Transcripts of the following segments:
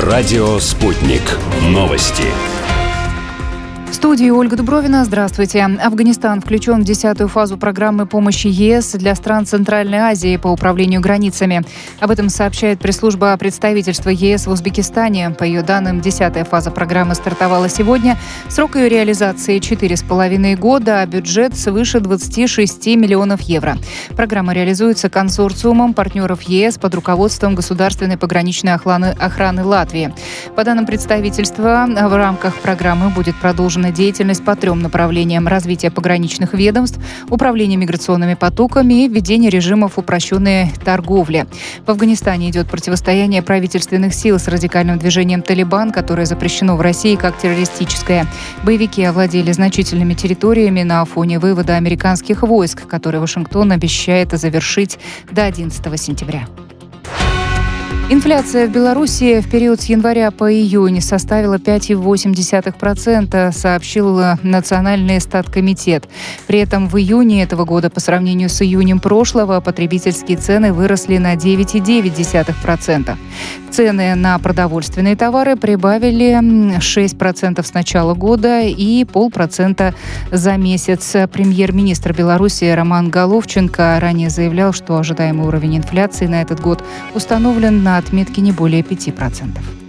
Радио «Спутник». Новости. В студии Ольга Дубровина. Здравствуйте. Афганистан включен в 10-ю фазу программы помощи ЕС для стран Центральной Азии по управлению границами. Об этом сообщает пресс-служба представительства ЕС в Узбекистане. По ее данным, 10-я фаза программы стартовала сегодня. Срок ее реализации 4,5 года, а бюджет свыше 26 миллионов евро. Программа реализуется консорциумом партнеров ЕС под руководством Государственной пограничной охраны Латвии. По данным представительства, в рамках программы будет продолжена деятельность по 3 направлениям: развитие пограничных ведомств, управление миграционными потоками и введение режимов упрощенной торговли. В Афганистане идет противостояние правительственных сил с радикальным движением «Талибан», которое запрещено в России как террористическое. Боевики овладели значительными территориями на фоне вывода американских войск, который Вашингтон обещает завершить до 11 сентября. Инфляция в Беларуси в период с января по июнь составила 5,8%, сообщил Национальный статкомитет. При этом в июне этого года по сравнению с июнем прошлого потребительские цены выросли на 9,9%. Цены на продовольственные товары прибавили 6% с начала года и 0,5% за месяц. Премьер-министр Беларуси Роман Головченко ранее заявлял, что ожидаемый уровень инфляции на этот год установлен на отметке не более 5%.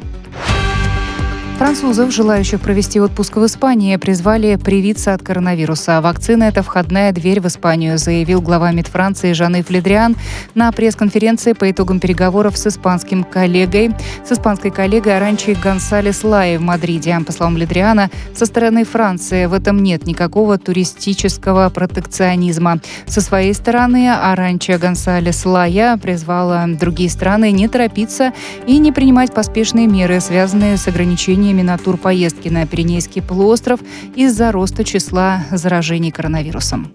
Французов, желающих провести отпуск в Испании, призвали привиться от коронавируса. Вакцина – это входная дверь в Испанию, заявил глава МИД Франции Жан-Йв Ле Дриан на пресс-конференции по итогам переговоров с испанской коллегой Арантьей Гонсалес Лайей в Мадриде. По словам Ле Дриана, со стороны Франции в этом нет никакого туристического протекционизма. Со своей стороны Арантья Гонсалес Лайя призвала другие страны не торопиться и не принимать поспешные меры, связанные с ограничением на турпоездки на Пиренейский полуостров из-за роста числа заражений коронавирусом.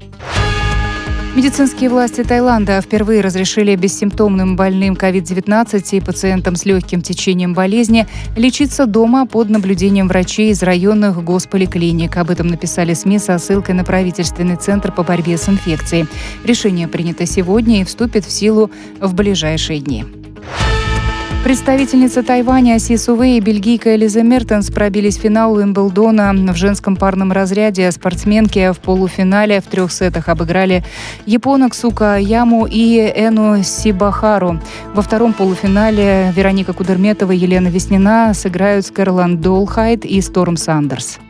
Медицинские власти Таиланда впервые разрешили бессимптомным больным COVID-19 и пациентам с легким течением болезни лечиться дома под наблюдением врачей из районных госполиклиник. Об этом написали СМИ со ссылкой на правительственный центр по борьбе с инфекцией. Решение принято сегодня и вступит в силу в ближайшие дни. Представительница Тайваня Си Сувэй и бельгийка Элиза Мертенс пробились в финал Уимблдона в женском парном разряде. Спортсменки в полуфинале в 3 сетах обыграли японок Сука Яму и Эну Сибахару. Во втором полуфинале Вероника Кудерметова и Елена Веснина сыграют с Кэролайн Долхайт и Сторм Сандерс.